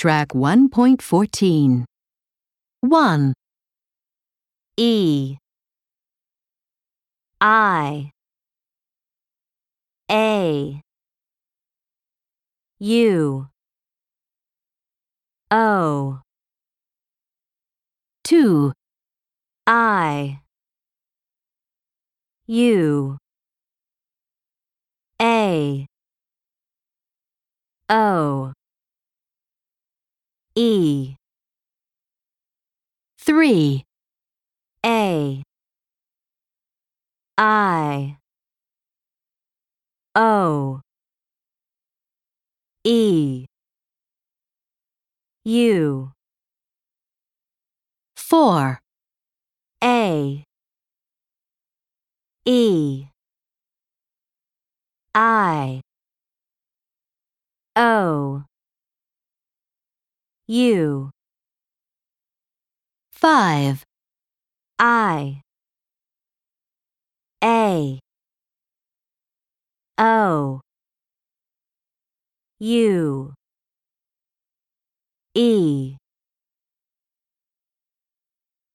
Track 1.14. 1, E I A U O 2, I U A O E 3, A I O E U 4, A E I O U 5, I A O U E